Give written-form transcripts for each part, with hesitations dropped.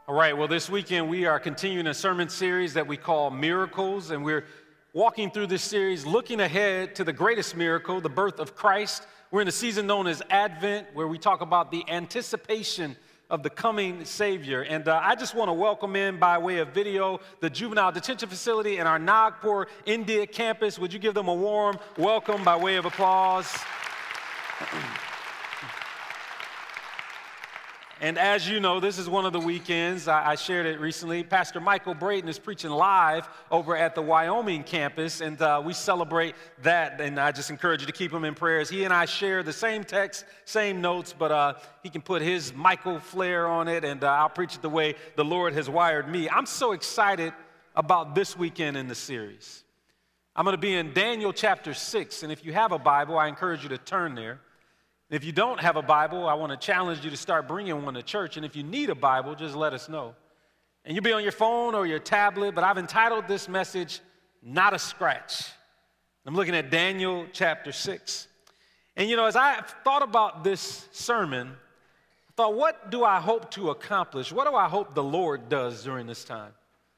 All right, well, this weekend we are continuing a sermon series that we call Miracles, and we're walking through this series looking ahead to the greatest miracle, the birth of Christ. We're in a season known as Advent, where we talk about the anticipation of the coming Savior. And I just want to welcome in by way of video the Juvenile Detention Facility and our Nagpur, India campus. Would you give them a warm welcome by way of applause? And as you know, this is one of the weekends, I shared it recently, Pastor Michael Braden is preaching live over at the Wyoming campus, and we celebrate that, and I just encourage you to keep him in prayers. He and I share the same text, same notes, but he can put his Michael flair on it, and I'll preach it the way the Lord has wired me. I'm so excited about this weekend in the series. I'm going to be in Daniel chapter 6, and if you have a Bible, I encourage you to turn there. If you don't have a Bible, I want to challenge you to start bringing one to church. And if you need a Bible, just let us know. And you'll be on your phone or your tablet, but I've entitled this message, Not a Scratch. I'm looking at Daniel chapter 6. And you know, as I thought about this sermon, I thought, what do I hope to accomplish? What do I hope the Lord does during this time?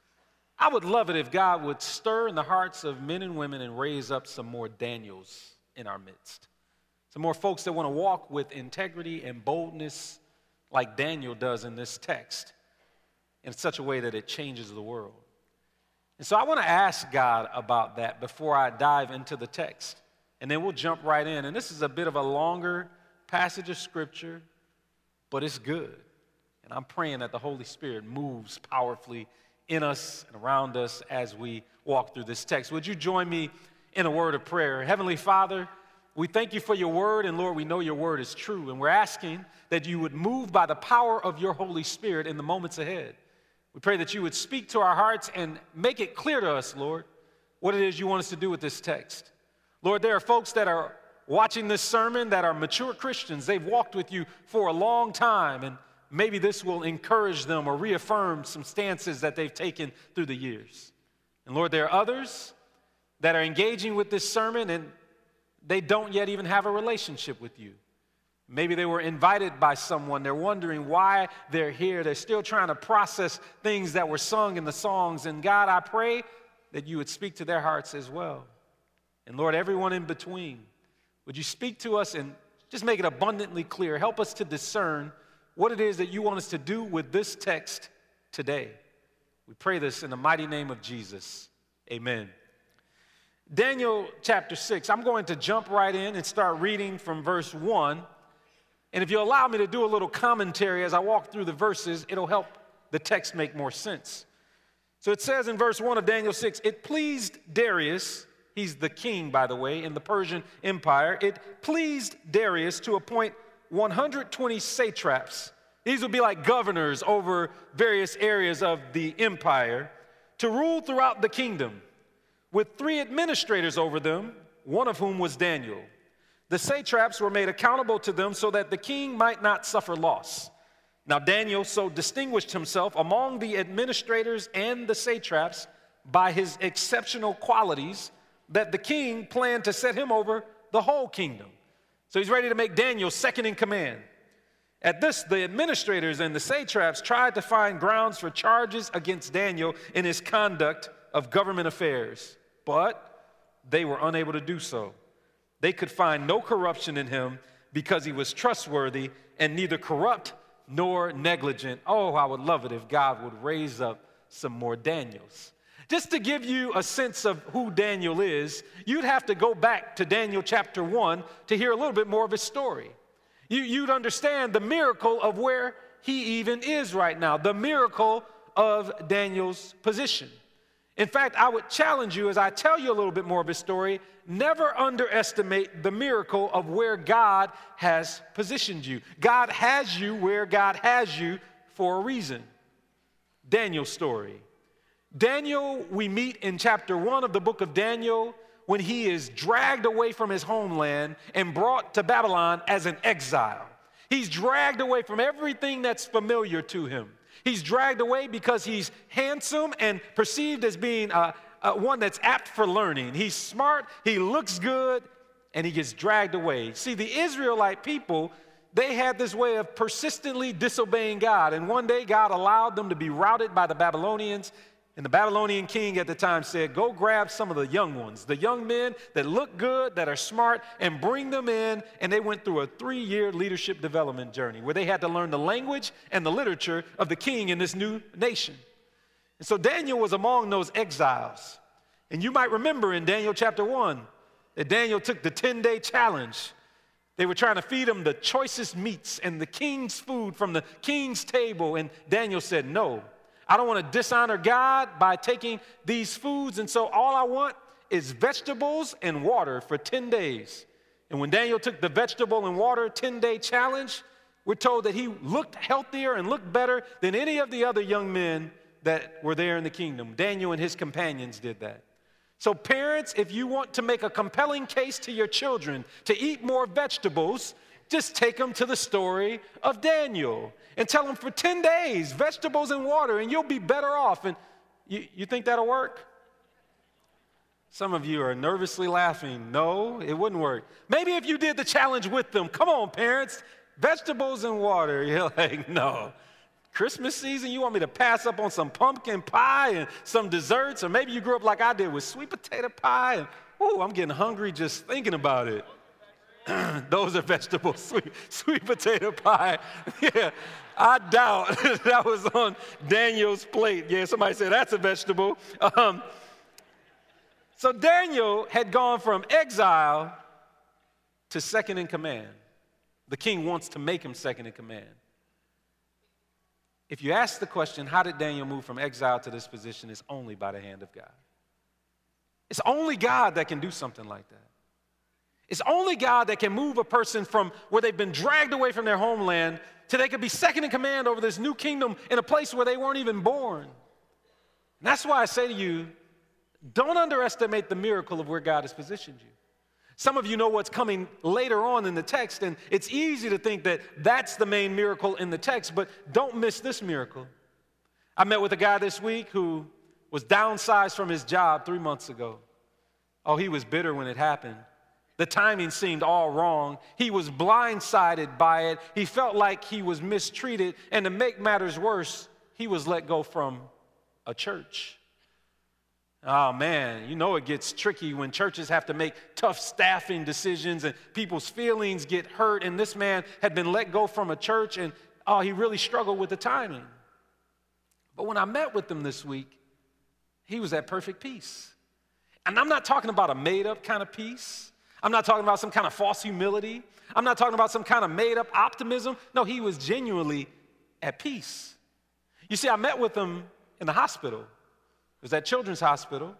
I would love it if God would stir in the hearts of men and women and raise up some more Daniels in our midst. Some more folks that want to walk with integrity and boldness like Daniel does in this text in such a way that it changes the world. And so I want to ask God about that before I dive into the text. And then we'll jump right in. And this is a bit of a longer passage of Scripture, but it's good. And I'm praying that the Holy Spirit moves powerfully in us and around us as we walk through this text. Would you join me in a word of prayer? Heavenly Father, we thank you for your word, and Lord, we know your word is true, and we're asking that you would move by the power of your Holy Spirit in the moments ahead. We pray that you would speak to our hearts and make it clear to us, Lord, what it is you want us to do with this text. Lord, there are folks that are watching this sermon that are mature Christians. They've walked with you for a long time, and maybe this will encourage them or reaffirm some stances that they've taken through the years. And Lord, there are others that are engaging with this sermon, and they don't yet even have a relationship with you. Maybe they were invited by someone. They're wondering why they're here. They're still trying to process things that were sung in the songs. And God, I pray that you would speak to their hearts as well. And Lord, everyone in between, would you speak to us and just make it abundantly clear. Help us to discern what it is that you want us to do with this text today. We pray this in the mighty name of Jesus. Amen. Daniel chapter 6, I'm going to jump right in and start reading from verse 1. And if you allow me to do a little commentary as I walk through the verses, it'll help the text make more sense. So it says in verse 1 of Daniel 6, it pleased Darius, he's the king, by the way, in the Persian Empire. It pleased Darius to appoint 120 satraps. These would be like governors over various areas of the empire to rule throughout the kingdom, with 3 administrators over them, one of whom was Daniel. The satraps were made accountable to them so that the king might not suffer loss. Now Daniel so distinguished himself among the administrators and the satraps by his exceptional qualities that the king planned to set him over the whole kingdom. So he's ready to make Daniel second in command. At this, the administrators and the satraps tried to find grounds for charges against Daniel in his conduct of government affairs, but they were unable to do so. They could find no corruption in him because he was trustworthy and neither corrupt nor negligent. Oh, I would love it if God would raise up some more Daniels. Just to give you a sense of who Daniel is, you'd have to go back to Daniel chapter 1 to hear a little bit more of his story. You'd understand the miracle of where he even is right now, the miracle of Daniel's position. In fact, I would challenge you as I tell you a little bit more of his story, never underestimate the miracle of where God has positioned you. God has you where God has you for a reason. Daniel's story. Daniel, we meet in chapter 1 of the book of Daniel when he is dragged away from his homeland and brought to Babylon as an exile. He's dragged away from everything that's familiar to him. He's dragged away because he's handsome and perceived as being one that's apt for learning. He's smart, he looks good, and he gets dragged away. See, the Israelite people they had this way of persistently disobeying God. And one day, God allowed them to be routed by the Babylonians. And the Babylonian king at the time said, go grab some of the young ones, the young men that look good, that are smart, and bring them in. And they went through a 3-year leadership development journey where they had to learn the language and the literature of the king in this new nation. And so Daniel was among those exiles. And you might remember in Daniel chapter 1 that Daniel took the 10-day challenge. They were trying to feed him the choicest meats and the king's food from the king's table. And Daniel said, no, I don't want to dishonor God by taking these foods. And so all I want is vegetables and water for 10 days. And when Daniel took the vegetable and water 10-day challenge, we're told that he looked healthier and looked better than any of the other young men that were there in the kingdom. Daniel and his companions did that. So parents, if you want to make a compelling case to your children to eat more vegetables, just take them to the story of Daniel and tell them for 10 days, vegetables and water, and you'll be better off. And you think that'll work? Some of you are nervously laughing. No, it wouldn't work. Maybe if you did the challenge with them. Come on, parents, vegetables and water. You're like, no. Christmas season, you want me to pass up on some pumpkin pie and some desserts? Or maybe you grew up like I did with sweet potato pie. And, ooh, I'm getting hungry just thinking about it. Those are vegetables, sweet potato pie. Yeah, I doubt that was on Daniel's plate. Yeah, somebody said that's a vegetable. So Daniel had gone from exile to second in command. The king wants to make him second in command. If you ask the question, how did Daniel move from exile to this position, it's only by the hand of God. It's only God that can do something like that. It's only God that can move a person from where they've been dragged away from their homeland to they could be second in command over this new kingdom in a place where they weren't even born. And that's why I say to you, don't underestimate the miracle of where God has positioned you. Some of you know what's coming later on in the text, and it's easy to think that that's the main miracle in the text, but don't miss this miracle. I met with a guy this week who was downsized from his job 3 months ago. Oh, he was bitter when it happened. The timing seemed all wrong. He was blindsided by it. He felt like he was mistreated, and to make matters worse, he was let go from a church. Oh, man, you know it gets tricky when churches have to make tough staffing decisions and people's feelings get hurt. And this man had been let go from a church, and he really struggled with the timing. But when I met with him this week, he was at perfect peace. And I'm not talking about a made-up kind of peace. I'm not talking about some kind of false humility. I'm not talking about some kind of made-up optimism. No, he was genuinely at peace. You see, I met with him in the hospital. It was at Children's Hospital,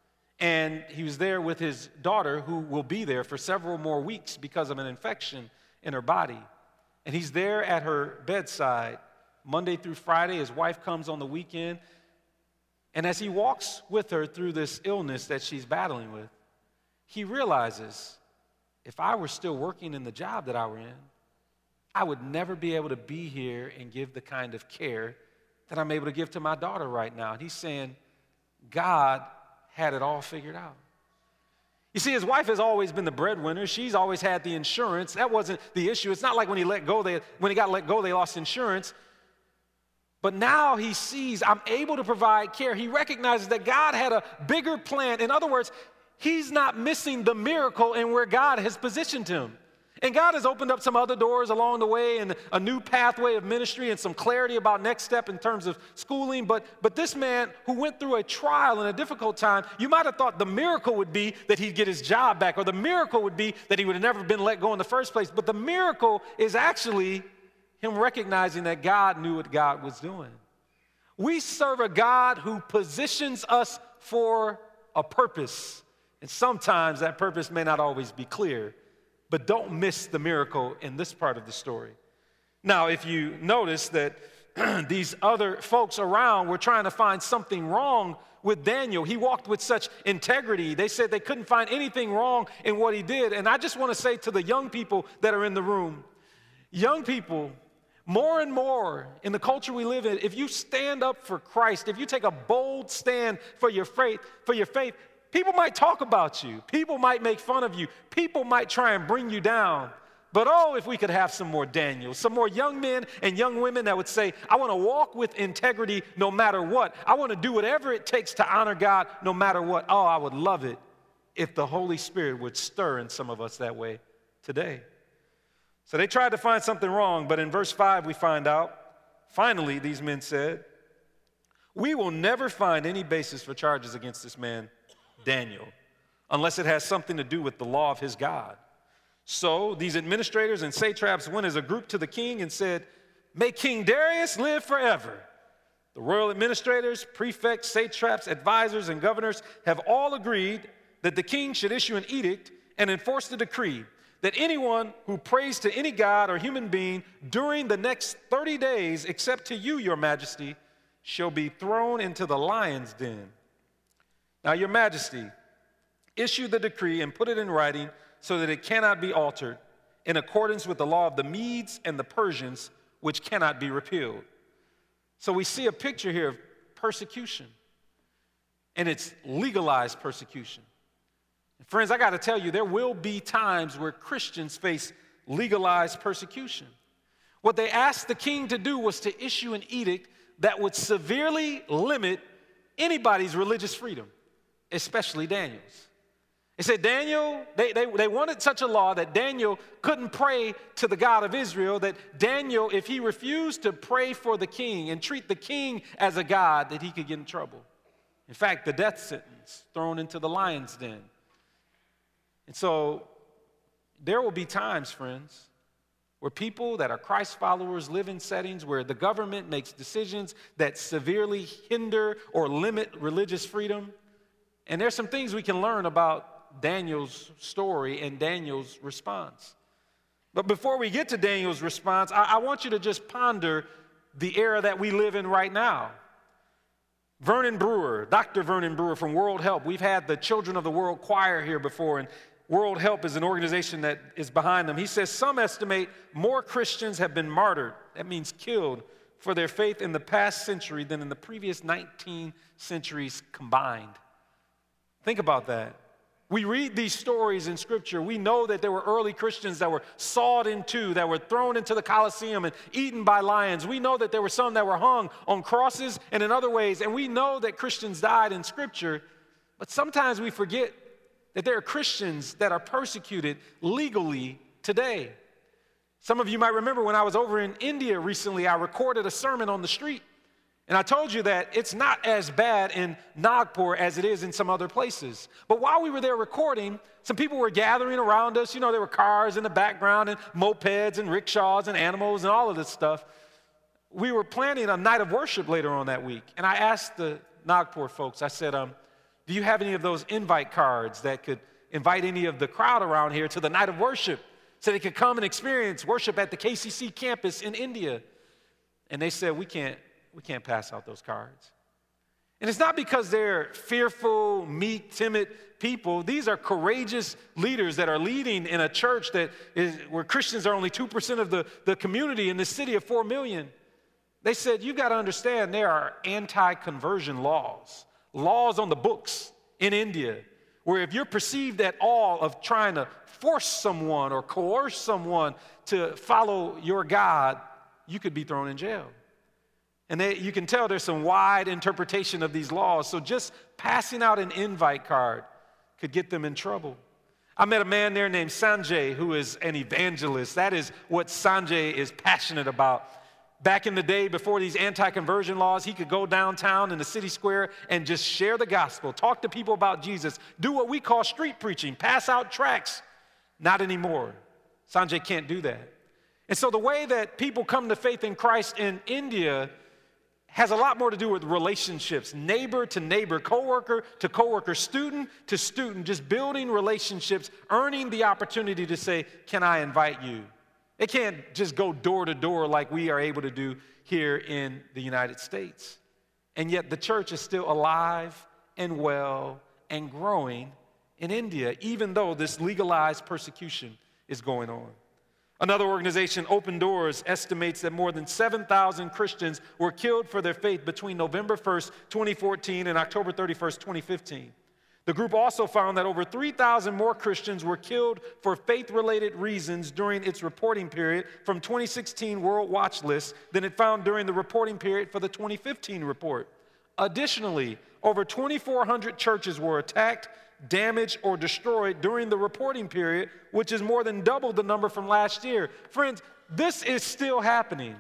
and he was there with his daughter, who will be there for several more weeks because of an infection in her body. And he's there at her bedside Monday through Friday. His wife comes on the weekend. And as he walks with her through this illness that she's battling with, he realizes, if I were still working in the job that I were in, I would never be able to be here and give the kind of care that I'm able to give to my daughter right now. And he's saying, God had it all figured out. You see, his wife has always been the breadwinner. She's always had the insurance. That wasn't the issue. It's not like when he got let go, they lost insurance. But now he sees, I'm able to provide care. He recognizes that God had a bigger plan. In other words, he's not missing the miracle in where God has positioned him. And God has opened up some other doors along the way and a new pathway of ministry and some clarity about next step in terms of schooling. But this man who went through a trial and a difficult time, you might have thought the miracle would be that he'd get his job back, or the miracle would be that he would have never been let go in the first place. But the miracle is actually him recognizing that God knew what God was doing. We serve a God who positions us for a purpose. And sometimes that purpose may not always be clear. But don't miss the miracle in this part of the story. Now, if you notice that these other folks around were trying to find something wrong with Daniel, he walked with such integrity. They said they couldn't find anything wrong in what he did. And I just want to say to the young people that are in the room, young people, more and more in the culture we live in, if you stand up for Christ, if you take a bold stand for your faith, people might talk about you. People might make fun of you. People might try and bring you down. But oh, if we could have some more Daniels, some more young men and young women that would say, I want to walk with integrity no matter what. I want to do whatever it takes to honor God no matter what. Oh, I would love it if the Holy Spirit would stir in some of us that way today. So they tried to find something wrong, but in verse 5 we find out, finally, these men said, we will never find any basis for charges against this man, Daniel, unless it has something to do with the law of his God. So these administrators and satraps went as a group to the king and said, may King Darius live forever. The royal administrators, prefects, satraps, advisors, and governors have all agreed that the king should issue an edict and enforce the decree that anyone who prays to any god or human being during the next 30 days, except to you, your majesty, shall be thrown into the lion's den. Now, your majesty, issue the decree and put it in writing so that it cannot be altered in accordance with the law of the Medes and the Persians, which cannot be repealed. So we see a picture here of persecution, and it's legalized persecution. And friends, I got to tell you, there will be times where Christians face legalized persecution. What they asked the king to do was to issue an edict that would severely limit anybody's religious freedom, especially Daniel's. They said Daniel, they wanted such a law that Daniel couldn't pray to the God of Israel, that Daniel, if he refused to pray for the king and treat the king as a god, that he could get in trouble. In fact, the death sentence, thrown into the lion's den. And so there will be times, friends, where people that are Christ followers live in settings where the government makes decisions that severely hinder or limit religious freedom. And there's some things we can learn about Daniel's story and Daniel's response. But before we get to Daniel's response, I want you to just ponder the era that we live in right now. Vernon Brewer, Dr. Vernon Brewer from World Help. We've had the Children of the World Choir here before, and World Help is an organization that is behind them. He says some estimate more Christians have been martyred, that means killed, for their faith in the past century than in the previous 19 centuries combined. Think about that. We read these stories in Scripture. We know that there were early Christians that were sawed in two, that were thrown into the Colosseum and eaten by lions. We know that there were some that were hung on crosses and in other ways. And we know that Christians died in Scripture. But sometimes we forget that there are Christians that are persecuted legally today. Some of you might remember when I was over in India recently, I recorded a sermon on the street. And I told you that it's not as bad in Nagpur as it is in some other places. But while we were there recording, some people were gathering around us. You know, there were cars in the background and mopeds and rickshaws and animals and all of this stuff. We were planning a night of worship later on that week. And I asked the Nagpur folks, I said, do you have any of those invite cards that could invite any of the crowd around here to the night of worship so they could come and experience worship at the KCC campus in India? And they said, we can't pass out those cards. And it's not because they're fearful, meek, timid people. These are courageous leaders that are leading in a church that is where Christians are only 2% of the community in this city of 4 million. They said, you got to understand there are anti-conversion laws on the books in India, where if you're perceived at all of trying to force someone or coerce someone to follow your God, you could be thrown in jail. And you can tell there's some wide interpretation of these laws. So just passing out an invite card could get them in trouble. I met a man there named Sanjay who is an evangelist. That is what Sanjay is passionate about. Back in the day, before these anti-conversion laws, he could go downtown in the city square and just share the gospel, talk to people about Jesus, do what we call street preaching, pass out tracts. Not anymore. Sanjay can't do that. And so the way that people come to faith in Christ in India has a lot more to do with relationships, neighbor to neighbor, coworker to coworker, student to student, just building relationships, earning the opportunity to say, can I invite you? They can't just go door to door like we are able to do here in the United States. And yet the church is still alive and well and growing in India, even though this legalized persecution is going on. Another organization, Open Doors, estimates that more than 7,000 Christians were killed for their faith between November 1st, 2014 and October 31st, 2015. The group also found that over 3,000 more Christians were killed for faith-related reasons during its reporting period from 2016 World Watch List than it found during the reporting period for the 2015 report. Additionally, over 2,400 churches were attacked, damaged, or destroyed during the reporting period, which is more than double the number from last year. Friends, this is still happening.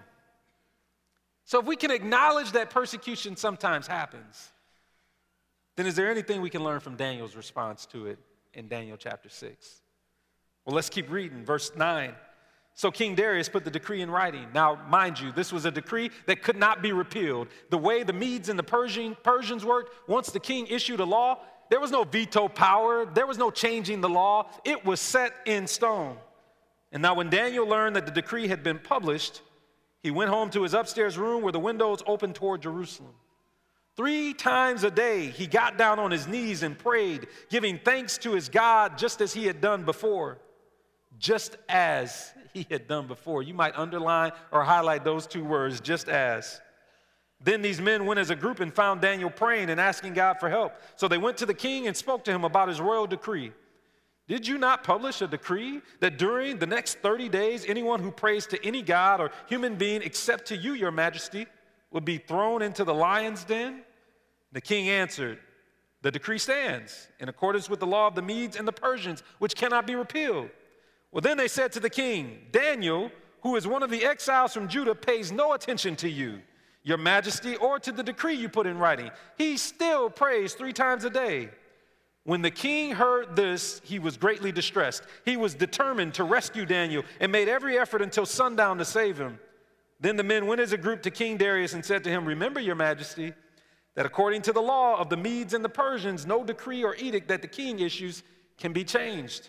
So if we can acknowledge that persecution sometimes happens, then is there anything we can learn from Daniel's response to it in Daniel chapter 6? Well, let's keep reading. Verse 9. So King Darius put the decree in writing. Now, mind you, this was a decree that could not be repealed. The way the Medes and the Persians worked, once the king issued a law, there was no veto power. There was no changing the law. It was set in stone. And now when Daniel learned that the decree had been published, he went home to his upstairs room where the windows opened toward Jerusalem. 3 times a day, he got down on his knees and prayed, giving thanks to his God just as he had done before. Just as he had done before. You might underline or highlight those 2 words, just as. Then these men went as a group and found Daniel praying and asking God for help. So they went to the king and spoke to him about his royal decree. Did you not publish a decree that during the next 30 days, anyone who prays to any god or human being except to you, your majesty, would be thrown into the lion's den? The king answered, the decree stands in accordance with the law of the Medes and the Persians, which cannot be repealed. Well, then they said to the king, Daniel, who is one of the exiles from Judah, pays no attention to you, your majesty, or to the decree you put in writing. He still prays 3 times a day. When the king heard this, he was greatly distressed. He was determined to rescue Daniel and made every effort until sundown to save him. Then the men went as a group to King Darius and said to him, remember, your majesty, that according to the law of the Medes and the Persians, no decree or edict that the king issues can be changed.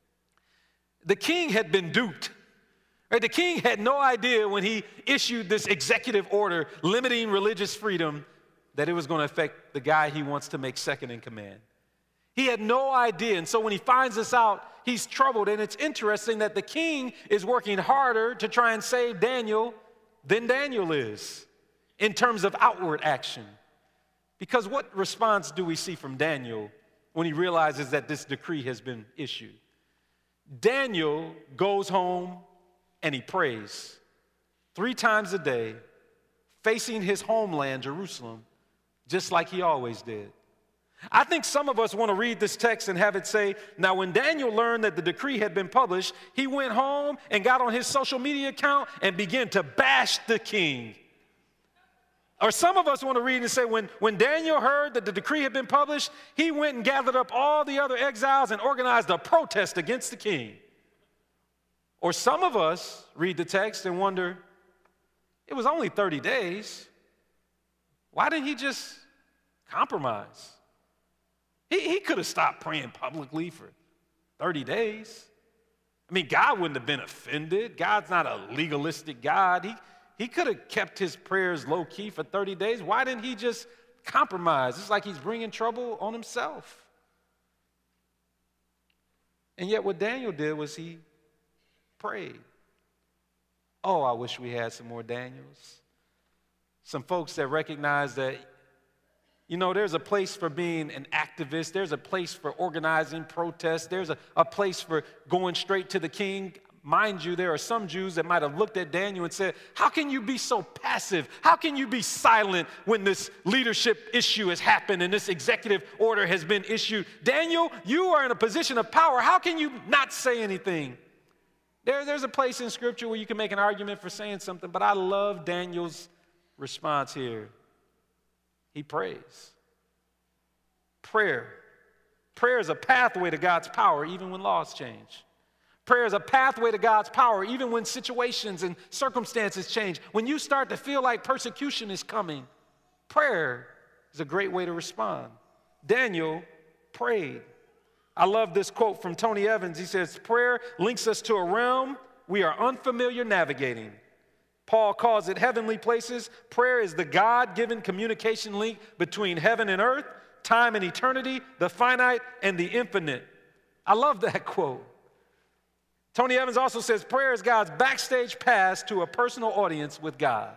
The king had been duped. Right? The king had no idea when he issued this executive order limiting religious freedom that it was going to affect the guy he wants to make second in command. He had no idea, and so when he finds this out, he's troubled. And it's interesting that the king is working harder to try and save Daniel than Daniel is in terms of outward action. Because what response do we see from Daniel when he realizes that this decree has been issued? Daniel goes home and he prays 3 times a day, facing his homeland, Jerusalem, just like he always did. I think some of us want to read this text and have it say, now when Daniel learned that the decree had been published, he went home and got on his social media account and began to bash the king. Or some of us want to read and say, when Daniel heard that the decree had been published, he went and gathered up all the other exiles and organized a protest against the king. Or some of us read the text and wonder, it was only 30 days. Why didn't he just compromise? He could have stopped praying publicly for 30 days. I mean, God wouldn't have been offended. God's not a legalistic God. He could have kept his prayers low-key for 30 days. Why didn't he just compromise? It's like he's bringing trouble on himself. And yet what Daniel did was he prayed. Oh, I wish we had some more Daniels. Some folks that recognize that, you know, there's a place for being an activist. There's a place for organizing protests. There's a place for going straight to the king. Mind you, there are some Jews that might have looked at Daniel and said, how can you be so passive? How can you be silent when this leadership issue has happened and this executive order has been issued? Daniel, you are in a position of power. How can you not say anything? There's a place in Scripture where you can make an argument for saying something, but I love Daniel's response here. He prays. Prayer is a pathway to God's power even when laws change. Prayer is a pathway to God's power even when situations and circumstances change. When you start to feel like persecution is coming, prayer is a great way to respond. Daniel prayed. I love this quote from Tony Evans. He says, prayer links us to a realm we are unfamiliar navigating. Paul calls it heavenly places. Prayer is the God-given communication link between heaven and earth, time and eternity, the finite and the infinite. I love that quote. Tony Evans also says prayer is God's backstage pass to a personal audience with God.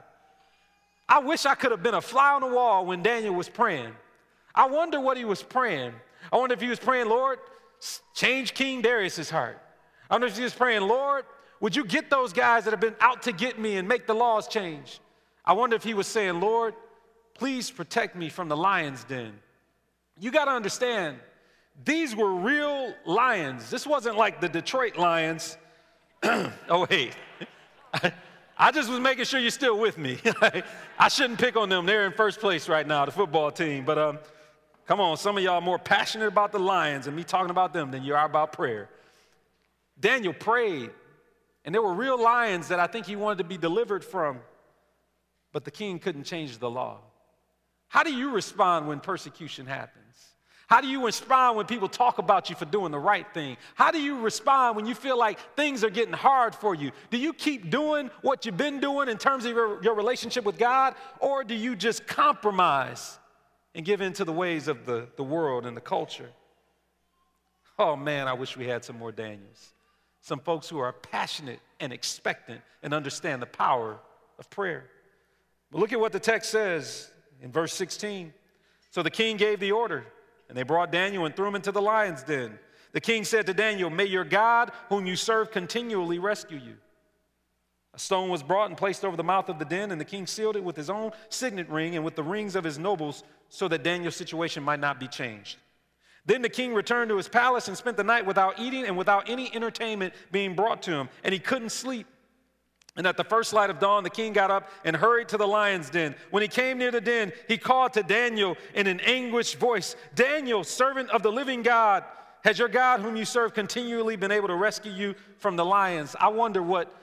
I wish I could have been a fly on the wall when Daniel was praying. I wonder what he was praying. I wonder if he was praying, Lord, change King Darius's heart. I wonder if he was praying, Lord, would you get those guys that have been out to get me and make the laws change? I wonder if he was saying, Lord, please protect me from the lion's den. You got to understand, these were real lions. This wasn't like the Detroit Lions. Oh, wait. I just was making sure you're still with me. I shouldn't pick on them. They're in first place right now, the football team. But come on, some of y'all are more passionate about the Lions and me talking about them than you are about prayer. Daniel prayed, and there were real lions that I think he wanted to be delivered from, but the king couldn't change the law. How do you respond when persecution happens? How do you respond when people talk about you for doing the right thing? How do you respond when you feel like things are getting hard for you? Do you keep doing what you've been doing in terms of your relationship with God, or do you just compromise and give in to the ways of the world and the culture? Oh, man, I wish we had some more Daniels. Some folks who are passionate and expectant and understand the power of prayer. But look at what the text says in verse 16. So the king gave the order, and they brought Daniel and threw him into the lion's den. The king said to Daniel, may your God, whom you serve, continually rescue you. A stone was brought and placed over the mouth of the den, and the king sealed it with his own signet ring and with the rings of his nobles, so that Daniel's situation might not be changed. Then the king returned to his palace and spent the night without eating and without any entertainment being brought to him, and he couldn't sleep. And at the first light of dawn, the king got up and hurried to the lion's den. When he came near the den, he called to Daniel in an anguished voice, Daniel, servant of the living God, has your God whom you serve continually been able to rescue you from the lions? I wonder what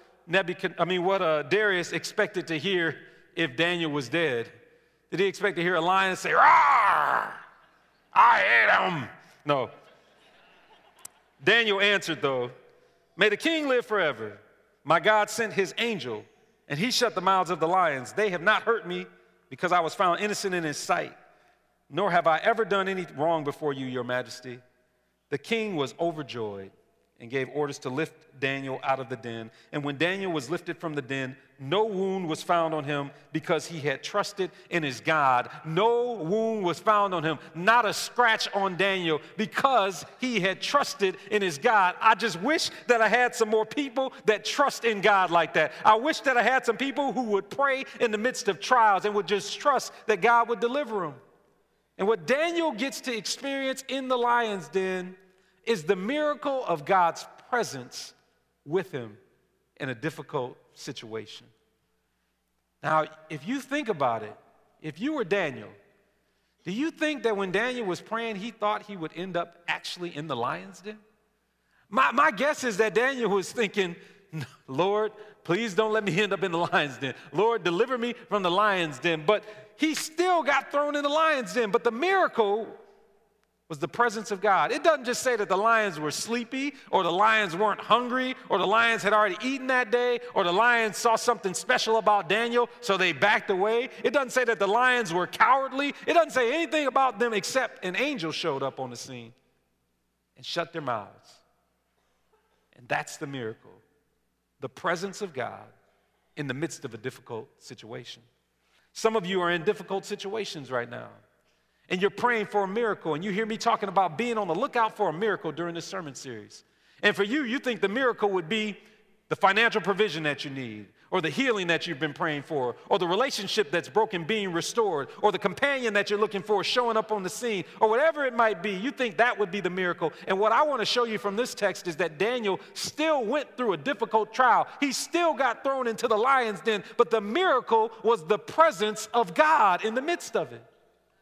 Darius expected to hear if Daniel was dead. Did he expect to hear a lion say, "Rawr! I hate him"? No. Daniel answered, though, may the king live forever. My God sent his angel, and he shut the mouths of the lions. They have not hurt me because I was found innocent in his sight, nor have I ever done any wrong before you, your majesty. The king was overjoyed and gave orders to lift Daniel out of the den. And when Daniel was lifted from the den, no wound was found on him because he had trusted in his God. No wound was found on him, not a scratch on Daniel because he had trusted in his God. I just wish that I had some more people that trust in God like that. I wish that I had some people who would pray in the midst of trials and would just trust that God would deliver them. And what Daniel gets to experience in the lion's den is the miracle of God's presence with him in a difficult situation. Now, if you think about it, if you were Daniel, do you think that when Daniel was praying, he thought he would end up actually in the lion's den? My guess is that Daniel was thinking, Lord, please don't let me end up in the lion's den. Lord, deliver me from the lion's den. But he still got thrown in the lion's den. But the miracle was the presence of God. It doesn't just say that the lions were sleepy, or the lions weren't hungry, or the lions had already eaten that day, or the lions saw something special about Daniel, so they backed away. It doesn't say that the lions were cowardly. It doesn't say anything about them except an angel showed up on the scene and shut their mouths. And that's the miracle, the presence of God in the midst of a difficult situation. Some of you are in difficult situations right now, and you're praying for a miracle, and you hear me talking about being on the lookout for a miracle during this sermon series. And for you, you think the miracle would be the financial provision that you need, or the healing that you've been praying for, or the relationship that's broken being restored, or the companion that you're looking for showing up on the scene, or whatever it might be. You think that would be the miracle. And what I want to show you from this text is that Daniel still went through a difficult trial. He still got thrown into the lion's den, but the miracle was the presence of God in the midst of it.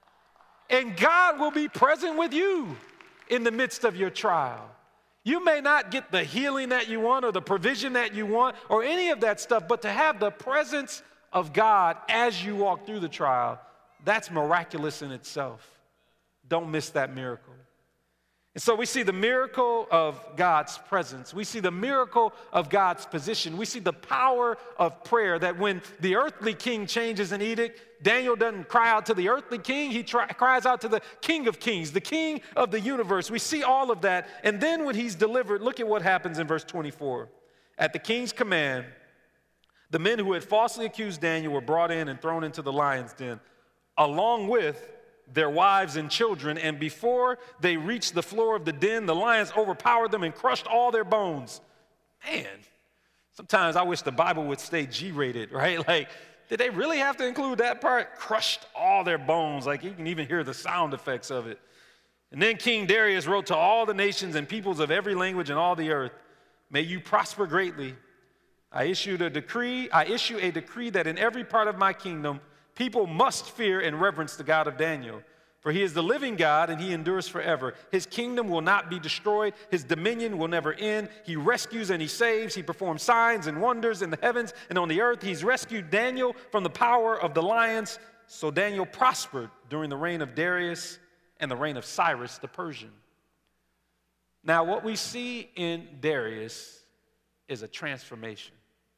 And God will be present with you in the midst of your trial. You may not get the healing that you want or the provision that you want or any of that stuff, but to have the presence of God as you walk through the trial, that's miraculous in itself. Don't miss that miracle. And so we see the miracle of God's presence. We see the miracle of God's position. We see the power of prayer, that when the earthly king changes an edict, Daniel doesn't cry out to the earthly king. He cries out to the King of Kings, the King of the universe. We see all of that. And then when he's delivered, look at what happens in verse 24. At the king's command, the men who had falsely accused Daniel were brought in and thrown into the lion's den, along with their wives and children, and before they reached the floor of the den, the lions overpowered them and crushed all their bones. Man, sometimes I wish the Bible would stay G-rated, right? Like, did they really have to include that part? Crushed all their bones. Like, you can even hear the sound effects of it. And then King Darius wrote to all the nations and peoples of every language in all the earth, may you prosper greatly. I issue a decree that in every part of my kingdom, people must fear and reverence the God of Daniel. For he is the living God, and he endures forever. His kingdom will not be destroyed. His dominion will never end. He rescues and he saves. He performs signs and wonders in the heavens and on the earth. He's rescued Daniel from the power of the lions. So Daniel prospered during the reign of Darius and the reign of Cyrus the Persian. Now, what we see in Darius is a transformation,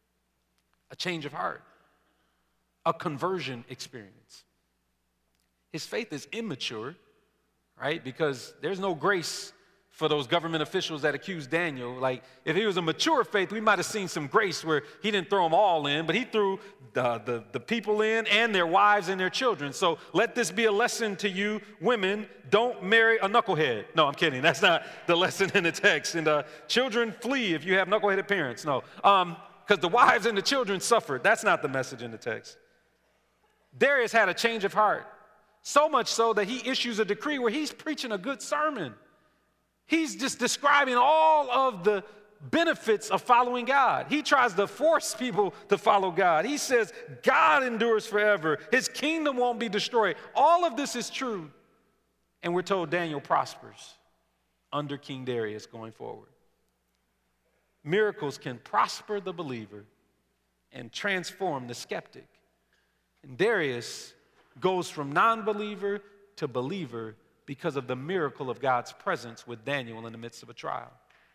a change of heart, a conversion experience. His faith is immature, right? Because there's no grace for those government officials that accused Daniel. Like, if he was a mature faith, we might have seen some grace where he didn't throw them all in, but he threw the people in and their wives and their children. So let this be a lesson to you women, don't marry a knucklehead. No, I'm kidding. That's not the lesson in the text. And children, flee if you have knuckleheaded parents. No, because the wives and the children suffered. That's not the message in the text. Darius had a change of heart, so much so that he issues a decree where he's preaching a good sermon. He's just describing all of the benefits of following God. He tries to force people to follow God. He says, God endures forever. His kingdom won't be destroyed. All of this is true. And we're told Daniel prospers under King Darius going forward. Miracles can prosper the believer and transform the skeptic. And Darius goes from non-believer to believer because of the miracle of God's presence with Daniel in the midst of a trial.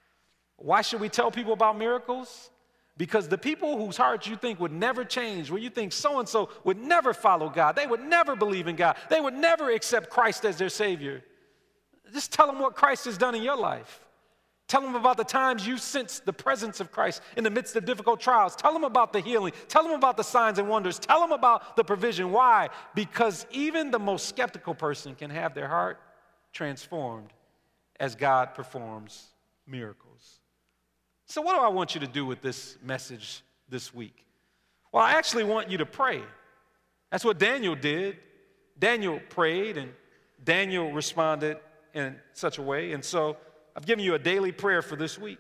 Why should we tell people about miracles? Because the people whose hearts you think would never change, where you think so-and-so would never follow God, they would never believe in God, they would never accept Christ as their Savior, just tell them what Christ has done in your life. Tell them about the times you sensed the presence of Christ in the midst of difficult trials. Tell them about the healing. Tell them about the signs and wonders. Tell them about the provision. Why? Because even the most skeptical person can have their heart transformed as God performs miracles. So what do I want you to do with this message this week? Well, I actually want you to pray. That's what Daniel did. Daniel prayed, and Daniel responded in such a way. And so I've given you a daily prayer for this week.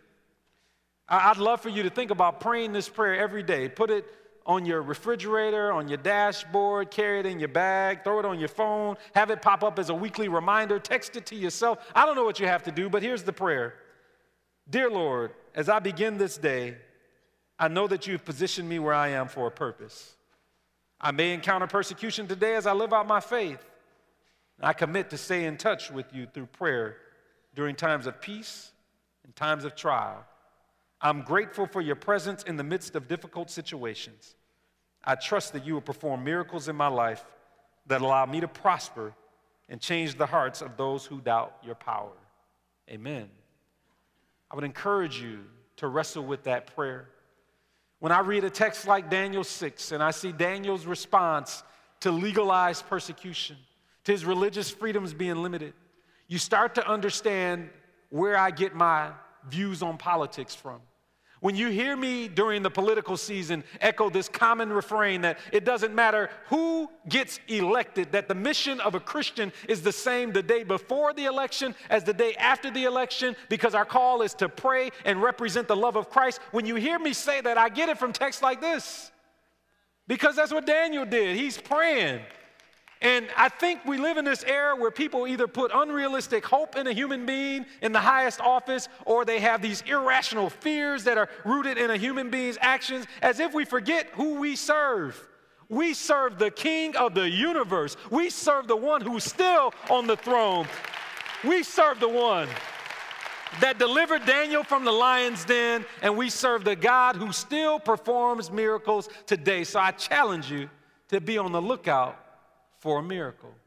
I'd love for you to think about praying this prayer every day. Put it on your refrigerator, on your dashboard, carry it in your bag, throw it on your phone, have it pop up as a weekly reminder, text it to yourself. I don't know what you have to do, but here's the prayer. Dear Lord, as I begin this day, I know that you've positioned me where I am for a purpose. I may encounter persecution today as I live out my faith. I commit to stay in touch with you through prayer during times of peace and times of trial. I'm grateful for your presence in the midst of difficult situations. I trust that you will perform miracles in my life that allow me to prosper and change the hearts of those who doubt your power. Amen. I would encourage you to wrestle with that prayer. When I read a text like Daniel 6 and I see Daniel's response to legalized persecution, to his religious freedoms being limited, you start to understand where I get my views on politics from. When you hear me during the political season echo this common refrain that it doesn't matter who gets elected, that the mission of a Christian is the same the day before the election as the day after the election, because our call is to pray and represent the love of Christ. When you hear me say that, I get it from texts like this, because that's what Daniel did. He's praying. And I think we live in this era where people either put unrealistic hope in a human being in the highest office, or they have these irrational fears that are rooted in a human being's actions, as if we forget who we serve. We serve the King of the universe. We serve the one who's still on the throne. We serve the one that delivered Daniel from the lion's den, and we serve the God who still performs miracles today. So I challenge you to be on the lookout for a miracle.